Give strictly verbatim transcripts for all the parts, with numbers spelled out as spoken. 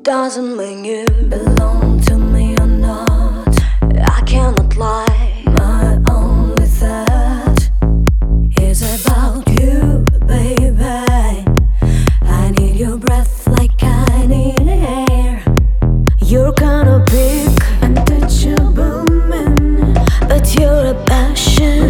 doesn't mean you belong to me or not. I cannot lie. My only thought is about you, baby. I need your breath like I need air. You're kind of big, untouchable man, but you're a passion.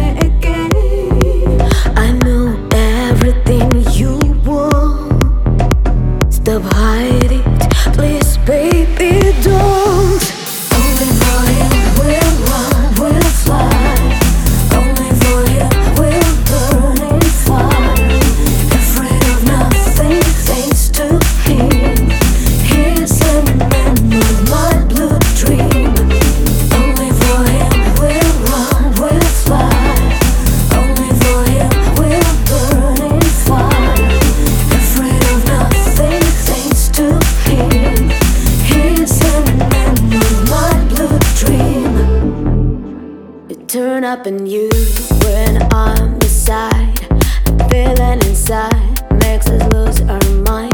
I know everything you want. Stop hiding it, please, baby, don't. Only for you we'll run, we'll fly. Only for you we'll burn in fire. Afraid of nothing, thanks to him. He's a man with my blue dream. Only for him we'll run, we'll fly. Only for him we'll burn in fire. Afraid of nothing, thanks to him. He's a man with my blue dream. You turn up and you when I'm beside. A feeling inside makes us lose our mind.